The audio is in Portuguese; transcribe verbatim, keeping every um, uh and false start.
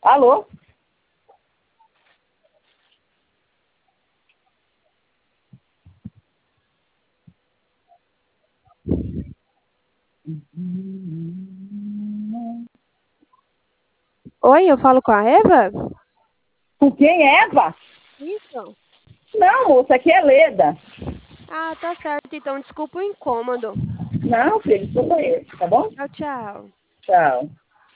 Alô? Oi, eu falo com a Eva? Com quem, Eva? Isso. Não, moça, aqui é Leda. Ah, tá certo. Então, desculpa o incômodo. Não, filho, sou eu, tá bom? Tchau, tchau. Tchau.